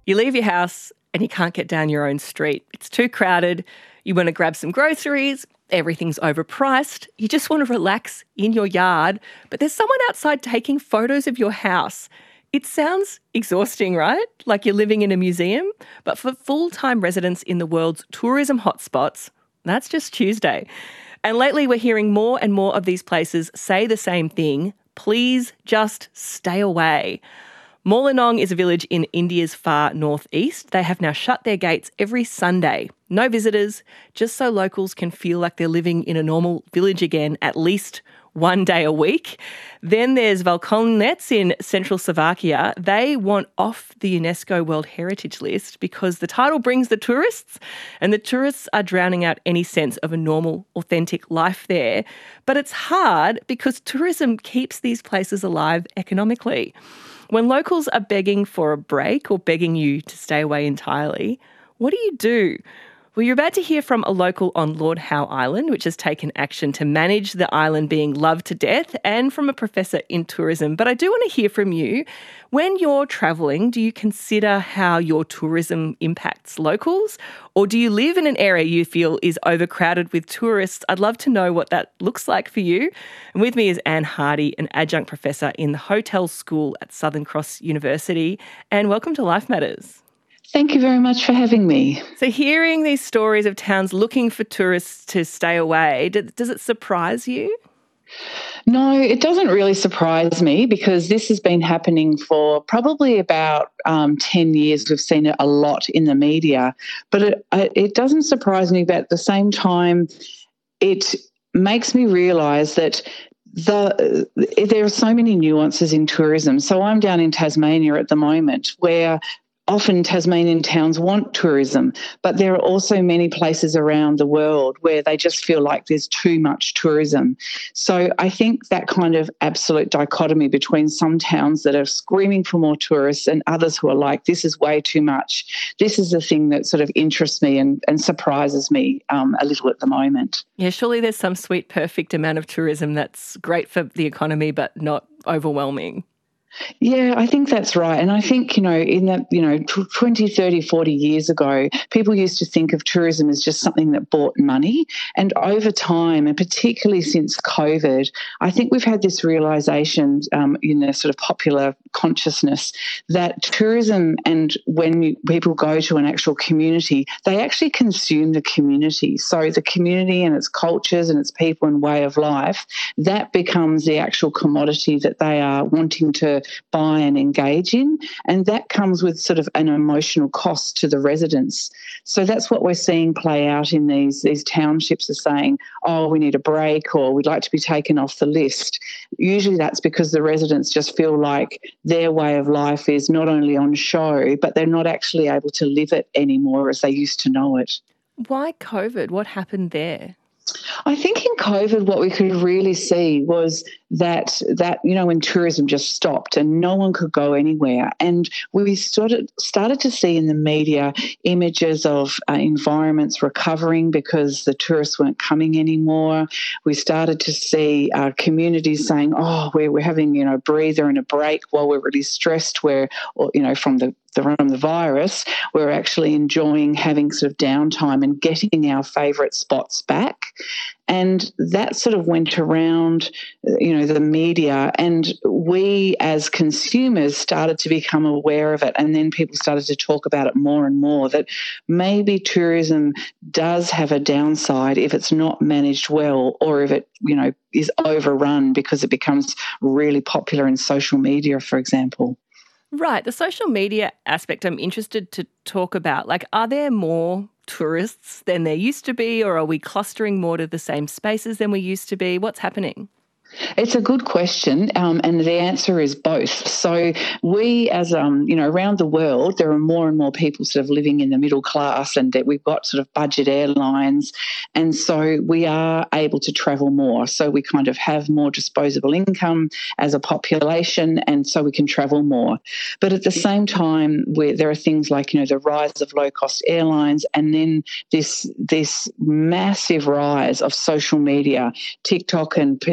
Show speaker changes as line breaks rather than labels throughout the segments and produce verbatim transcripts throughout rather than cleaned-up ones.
You leave your house and you can't get down your own street. It's too crowded. You want to grab some groceries. Everything's overpriced. You just want to relax in your yard, but there's someone outside taking photos of your house. It sounds exhausting, right? Like you're living in a museum. But for full-time residents in the world's tourism hotspots, that's just Tuesday. And lately we're hearing more and more of these places say the same thing. Please just stay away. Molenong is a village in India's far northeast. They have now shut their gates every Sunday. No visitors, just so locals can feel like they're living in a normal village again at least one day a week. Then there's Valkonec in central Slovakia. They want off the UNESCO World Heritage List because the title brings the tourists, and the tourists are drowning out any sense of a normal, authentic life there. But it's hard because tourism keeps these places alive economically. When locals are begging for a break or begging you to stay away entirely, what do you do? Well, you're about to hear from a local on Lord Howe Island, which has taken action to manage the island being loved to death, and from a professor in tourism. But I do want to hear from you. When you're travelling, do you consider how your tourism impacts locals? Or do you live in an area you feel is overcrowded with tourists? I'd love to know what that looks like for you. And with me is Anne Hardy, an adjunct professor in the Hotel School at Southern Cross University. And welcome to Life Matters.
Thank you very much for having me.
So hearing these stories of towns looking for tourists to stay away, does it surprise you?
No, it doesn't really surprise me because this has been happening for probably about um, ten years. We've seen it a lot in the media, but it, it doesn't surprise me, but at the same time, it makes me realise that The, there are so many nuances in tourism. So I'm down in Tasmania at the moment where often Tasmanian towns want tourism, but there are also many places around the world where they just feel like there's too much tourism. So I think that kind of absolute dichotomy between some towns that are screaming for more tourists and others who are like, this is way too much, this is the thing that sort of interests me and, and surprises me um, a little at the moment.
Yeah, surely there's some sweet, perfect amount of tourism that's great for the economy but not overwhelming.
Yeah, I think that's right. And I think, you know, in that, you know, twenty, thirty, forty years ago, people used to think of tourism as just something that brought money. And over time, and particularly since COVID, I think we've had this realisation um, in the sort of popular consciousness that tourism, and when you, people go to an actual community, they actually consume the community. So the community and its cultures and its people and way of life, that becomes the actual commodity that they are wanting to buy and engage in, and that comes with sort of an emotional cost to the residents. So that's what we're seeing play out in these these townships are saying, oh, we need a break or we'd like to be taken off the list. Usually that's because the residents just feel like their way of life is not only on show, but they're not actually able to live it anymore as they used to know it.
Why COVID? What happened there?
I think in COVID what we could really see was that, that you know, when tourism just stopped and no one could go anywhere, and we started, started to see in the media images of uh, environments recovering because the tourists weren't coming anymore. We started to see uh, communities saying, oh, we're, we're having, you know, a breather and a break while we're really stressed, where, or, you know, from the from the virus, we're actually enjoying having sort of downtime and getting our favourite spots back. And that sort of went around, you know, the media, and we as consumers started to become aware of it, and then people started to talk about it more and more, that maybe tourism does have a downside if it's not managed well, or if it, you know, is overrun because it becomes really popular in social media, for example.
Right. The social media aspect I'm interested to talk about. Like, are there more tourists than there used to be, or are we clustering more to the same spaces than we used to be? What's happening?
It's a good question, um, and the answer is both. So we, as um, you know, around the world, there are more and more people sort of living in the middle class, and that we've got sort of budget airlines, and so we are able to travel more. So we kind of have more disposable income as a population, and so we can travel more. But at the same time, where there are things like, you know, the rise of low-cost airlines, and then this this massive rise of social media, TikTok, and particularly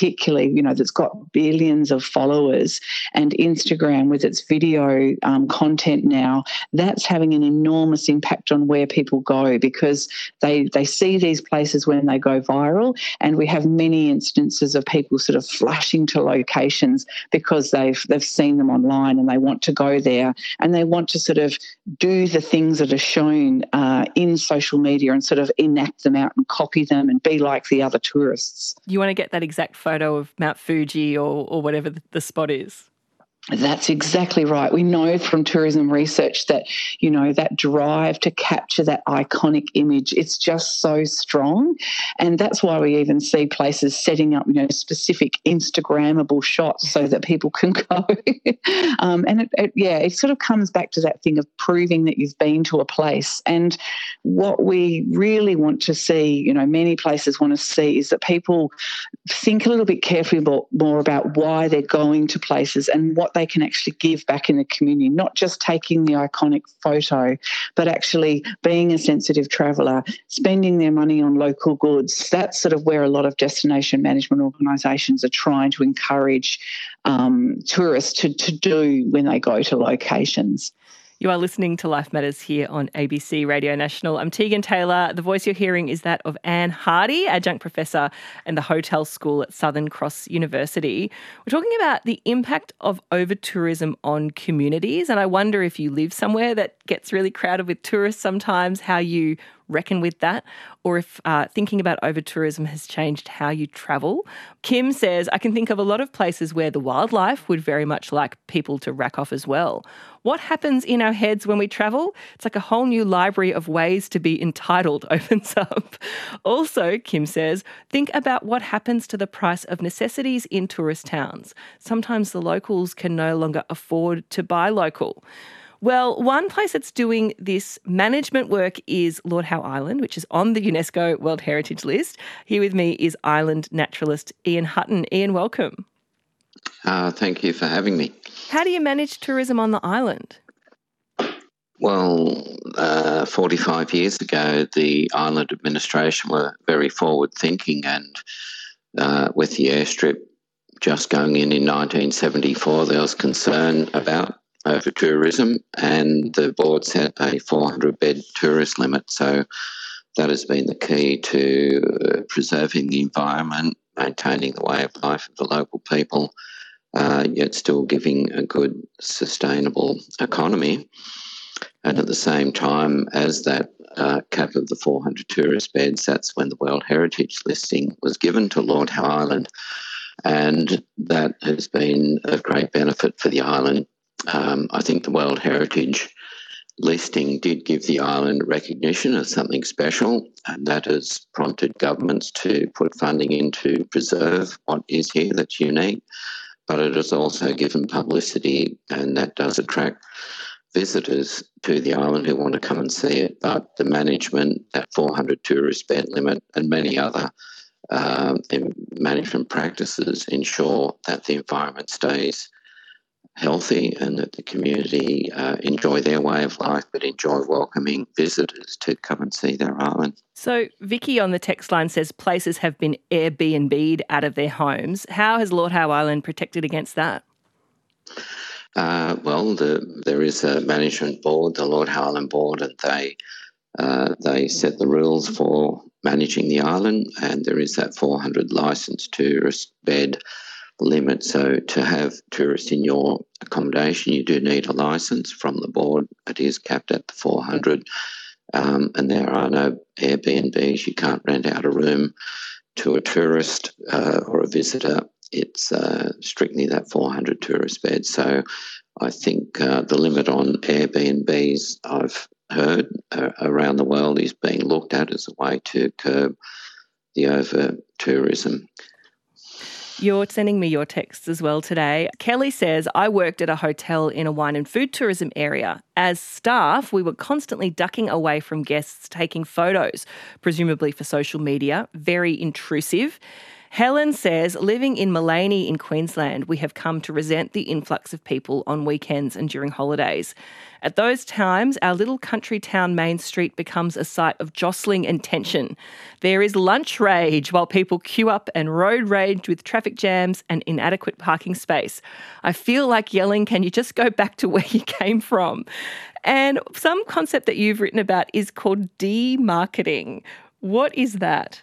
particularly, you know, that's got billions of followers, and Instagram with its video um, content now, that's having an enormous impact on where people go, because they they see these places when they go viral, and we have many instances of people sort of flashing to locations because they've they've seen them online and they want to go there, and they want to sort of do the things that are shown uh, in social media and sort of enact them out and copy them and be like the other tourists.
You want to get that exact photo of Mount Fuji or, or whatever the, the spot is.
That's exactly right. We know from tourism research that, you know, that drive to capture that iconic image, it's just so strong. And that's why we even see places setting up, you know, specific Instagrammable shots so that people can go. um, and, it, it, yeah, it sort of comes back to that thing of proving that you've been to a place. And what we really want to see, you know, many places want to see, is that people think a little bit carefully about, more about why they're going to places and what they can actually give back in the community, not just taking the iconic photo, but actually being a sensitive traveller, spending their money on local goods. That's sort of where a lot of destination management organisations are trying to encourage um, tourists to, to do when they go to locations.
You are listening to Life Matters here on A B C Radio National. I'm Tegan Taylor. The voice you're hearing is that of Anne Hardy, adjunct professor in the Hotel School at Southern Cross University. We're talking about the impact of over-tourism on communities, and I wonder if you live somewhere that gets really crowded with tourists sometimes, how you reckon with that, or if uh, thinking about over-tourism has changed how you travel. Kim says, I can think of a lot of places where the wildlife would very much like people to rack off as well. What happens in our heads when we travel? It's like a whole new library of ways to be entitled opens up. Also, Kim says, think about what happens to the price of necessities in tourist towns. Sometimes the locals can no longer afford to buy local. Well, one place that's doing this management work is Lord Howe Island, which is on the UNESCO World Heritage List. Here with me is island naturalist Ian Hutton. Ian, welcome.
Uh, thank you for having me.
How do you manage tourism on the island?
Well, uh, forty-five years ago, the island administration were very forward-thinking, and uh, with the airstrip just going in in nineteen seventy-four, there was concern about over tourism, and the board set a four hundred bed tourist limit. So that has been the key to uh, preserving the environment, maintaining the way of life of the local people, uh, yet still giving a good sustainable economy. And at the same time as that uh, cap of the four hundred tourist beds, that's when the World Heritage listing was given to Lord Howe Island. And that has been of great benefit for the island. Um, I think the World Heritage listing did give the island recognition as something special, and that has prompted governments to put funding in to preserve what is here that's unique. But it has also given publicity, and that does attract visitors to the island who want to come and see it. But the management, that four hundred tourist bed limit, and many other uh, management practices ensure that the environment stays healthy and that the community uh, enjoy their way of life, but enjoy welcoming visitors to come and see their island.
So Vicky on the text line says places have been Airbnb'd out of their homes. How has Lord Howe Island protected against that?
Uh, well, the, there is a management board, the Lord Howe Island Board, and they uh, they set the rules for managing the island, and there is that four hundred licensed tourist bed limit. So to have tourists in your accommodation, you do need a licence from the board. It is capped at the four hundred, um, and there are no Airbnbs. You can't rent out a room to a tourist uh, or a visitor. It's uh, strictly that four hundred tourist beds. So I think uh, the limit on Airbnbs, I've heard uh, around the world, is being looked at as a way to curb the over-tourism.
You're sending me your texts as well today. Kelly says, I worked at a hotel in a wine and food tourism area. As staff, we were constantly ducking away from guests taking photos, presumably for social media, very intrusive. Helen says, living in Mullaney in Queensland, we have come to resent the influx of people on weekends and during holidays. At those times, our little country town main street becomes a site of jostling and tension. There is lunch rage while people queue up and road rage with traffic jams and inadequate parking space. I feel like yelling, can you just go back to where you came from? And some concept that you've written about is called demarketing. What is that?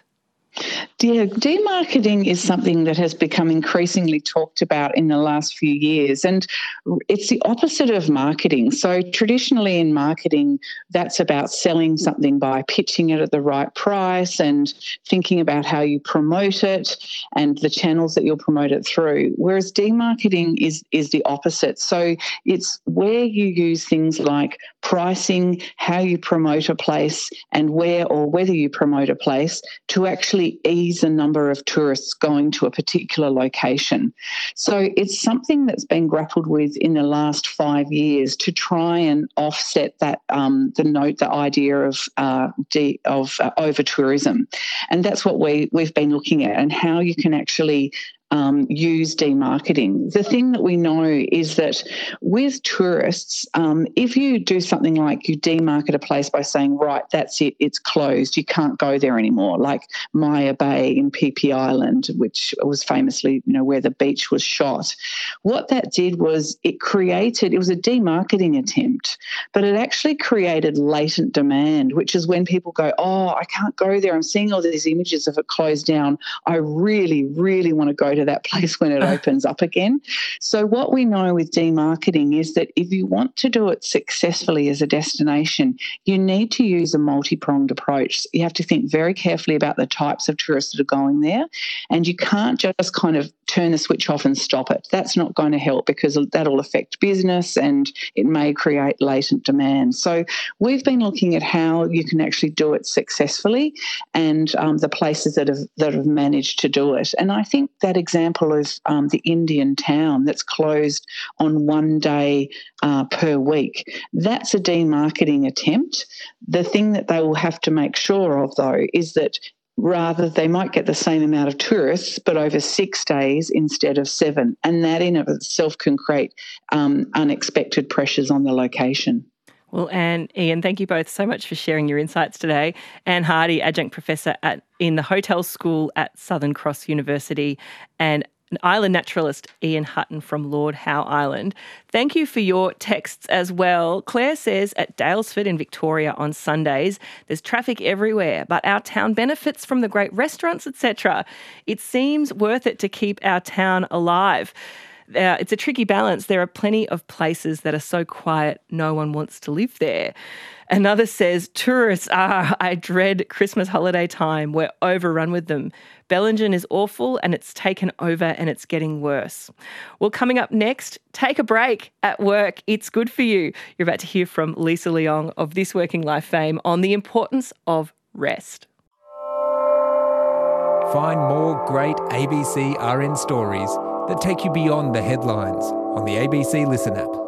Yeah, demarketing is something that has become increasingly talked about in the last few years, and it's the opposite of marketing. So traditionally in marketing, that's about selling something by pitching it at the right price and thinking about how you promote it and the channels that you'll promote it through, whereas demarketing is, is the opposite. So it's where you use things like pricing, how you promote a place, and where or whether you promote a place to actually ease the number of tourists going to a particular location. So it's something that's been grappled with in the last five years to try and offset that um, the note, the idea of uh, de- of uh, over tourism, and that's what we we've been looking at and how you can actually Um, use demarketing. The thing that we know is that with tourists, um, if you do something like you demarket a place by saying, right, that's it, it's closed, you can't go there anymore, like Maya Bay in Phi Phi Island, which was famously, you know, where the beach was shot. What that did was it created, it was a demarketing attempt, but it actually created latent demand, which is when people go, oh, I can't go there, I'm seeing all these images of it closed down, I really, really want to go to that place when it opens up again. So what we know with demarketing is that if you want to do it successfully as a destination, you need to use a multi-pronged approach. You have to think very carefully about the types of tourists that are going there, and you can't just kind of turn the switch off and stop it. That's not going to help because that'll affect business and it may create latent demand. So we've been looking at how you can actually do it successfully and um, the places that have that have managed to do it. And I think that example of um, the Indian town that's closed on one day uh, per week, that's a demarketing attempt. The thing that they will have to make sure of, though, is that rather they might get the same amount of tourists but over six days instead of seven, and that in of itself can create um, unexpected pressures on the location.
Well, Anne, Ian, thank you both so much for sharing your insights today. Anne Hardy, Adjunct Professor at, in the Hotel School at Southern Cross University, and an island naturalist, Ian Hutton from Lord Howe Island. Thank you for your texts as well. Claire says at Daylesford in Victoria on Sundays, there's traffic everywhere, but our town benefits from the great restaurants, et cetera. It seems worth it to keep our town alive. Uh, it's a tricky balance. There are plenty of places that are so quiet, no one wants to live there. Another says, tourists, ah, I dread Christmas holiday time. We're overrun with them. Bellingen is awful and it's taken over and it's getting worse. Well, coming up next, take a break at work. It's good for you. You're about to hear from Lisa Leong of This Working Life fame on the importance of rest.
Find more great A B C R N stories that take you beyond the headlines on the A B C Listen app.